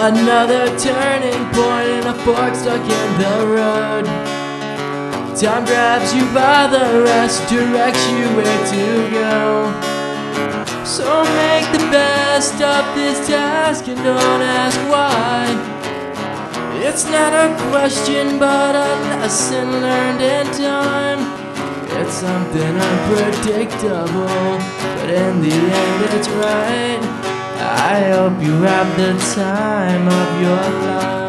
Another turning point and a fork stuck in the road. Time grabs you by the wrist, directs you where to go. So make the best of this task and don't ask why. It's not a question but a lesson learned in time. It's something unpredictable, but in the end it's right. I hope you have the time of your life.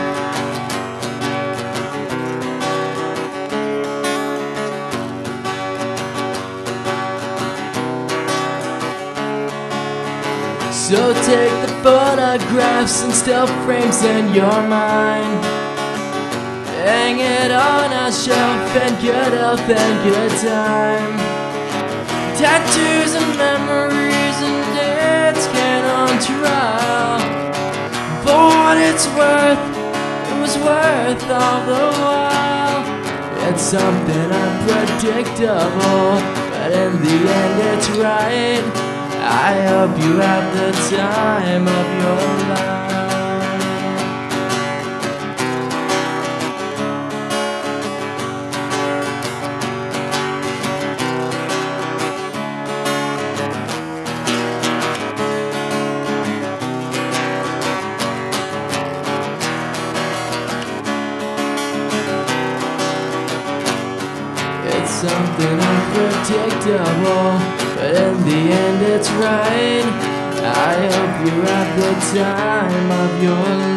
So take the photographs and still frames in your mind. Hang it on a shelf and good health and good time. Tattoos and memories and dates can on trial. For what it's worth, it was worth all the while. It's something unpredictable, but in the end it's right. I hope you have the time of your life. It's something unpredictable, but in the end it's right. I hope you have the time of your life.